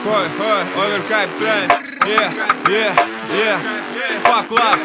Ой, overhype тренд. Fuck love.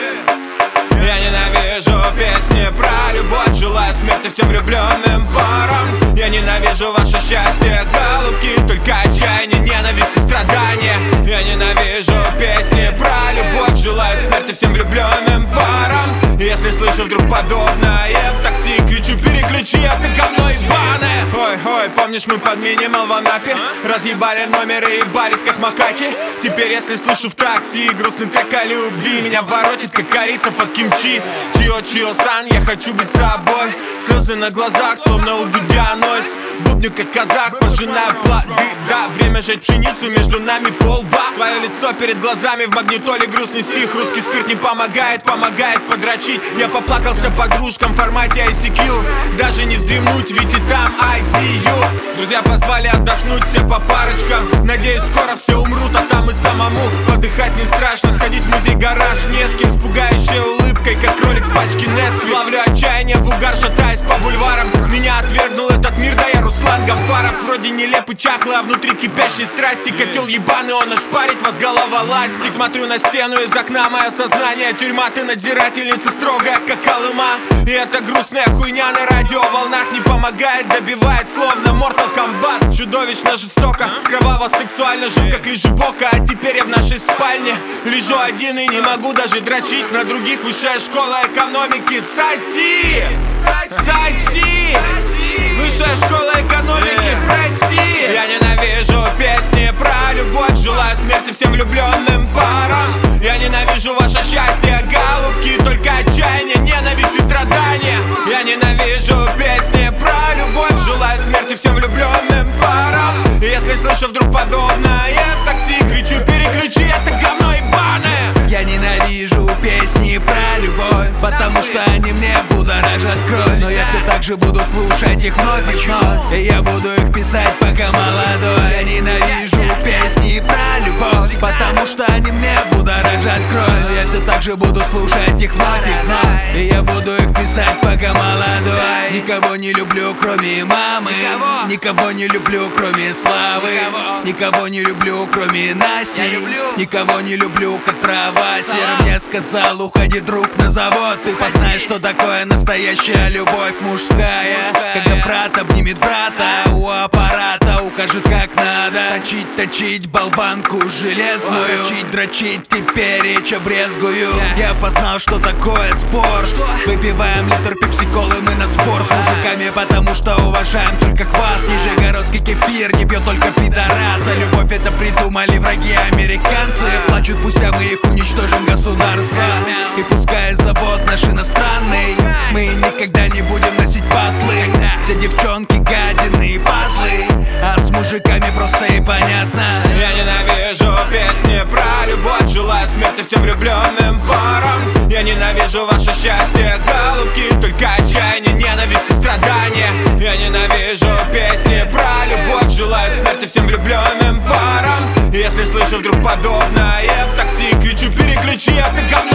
Я ненавижу песни про любовь, желаю смерти всем влюбленным парам. Я ненавижу ваше счастье, голубки, только отчаяние, ненависть и страдания. Я ненавижу песни про любовь, желаю смерти всем влюбленным парам. Если слышу вдруг подобное в такси, кричу: переключи, это говно ебаное. Ой, помнишь, мы подминимал в Анапе, разъебали номеры и ебались как макаки. Теперь если слышу в такси грустным как о любви, меня воротит как корицев от кимчи. Чио-сан, я хочу быть с тобой. Слезы на глазах, словно у Дудя нойз. Бубню как казах, пожинаю плоды. Да, время жать пшеницу, между нами полба. Твое лицо перед глазами, в магнитоле грустный стих. Русский спирт не помогает подрочить. Я поплакался подружкам в формате ICQ. Даже не вздремнуть, ведь и там ICU. Друзья позвали отдохнуть все по парочкам. Надеюсь, скоро все умрут, а там и самому подыхать не страшно. Сходить в музей-гараж не с кем, с пугающей улыбкой, как кролик с пачки Нескви. Ловлю отчаяние в угар, шатаясь по бульварам. Меня отвергнул этот мир, да я Руслан Гафаров. Вроде нелепый, чахлый, а внутри кипящей страсти. Котел ебаный, он аж парит вас голова ласти. Смотрю на стену из окна, мое сознание тюрьма. Ты надзирательница строгая, как Колыма. И эта грустная хуйня на радиоволнах не помогает, добивает словно Mortal Kombat. Чудовищно жестоко, кроваво, сексуально, жил как лежебока. А теперь я в нашей спальне лежу один и не могу даже дрочить на других. Высшая школа экономики, соси! Соси! Высшая школа экономики, прости! Я ненавижу песни про любовь, желаю смерти всем влюбленным парам. Я ненавижу ваше счастье, голубки, только отчаяние, ненависть и страдания. Я ненавижу песни про любовь, желаю смерти всем влюбленным парам. И если слышу вдруг подобное в такси, кричу: переключи, это говно ебаное. Я ненавижу песни про любовь, потому что они мне будоражат кровь. Но я все так же буду слушать их вновь и вновь, и я буду их писать, пока молодой. Я ненавижу песни про любовь, потому что они мне будоражат кровь. Но я все так же буду слушать их вновь и вновь, и я буду их писать, пока молодой. Никого не люблю, кроме мамы. Никого не люблю, кроме славы. Никого не люблю, кроме Насти. Никого не люблю, как трава. Серый мне сказал: уходи, друг, на завод. Ты познаешь, что такое настоящая любовь мужская. Когда брат обнимет брата у аппарата, укажет, как надо точить болванку железную. Дрочить, теперь речь обрезгую. Я познал, что такое спор. Выпиваем литр пепси-колы мы на спор с мужиками, потому что уважаем только квас. Нижегородский кефир не пьет только пидораса. Любовь это придумали враги американцы. Плачут, пусть мы их уничтожим, государство. И пускай завод наш иностранный, мы никогда не будем носить патлы. Все девчонки гадины и падлы, а с мужиками просто и понятно. Я ненавижу песни про любовь, желаю смерти всем влюбленным парам. Я ненавижу ваше счастье, голубки, только отчаяние, ненависть и страдания. Я ненавижу песни про любовь, желаю смерти всем влюбленным парам. Если слышу вдруг подобное в такси, кричу: переключи, это говно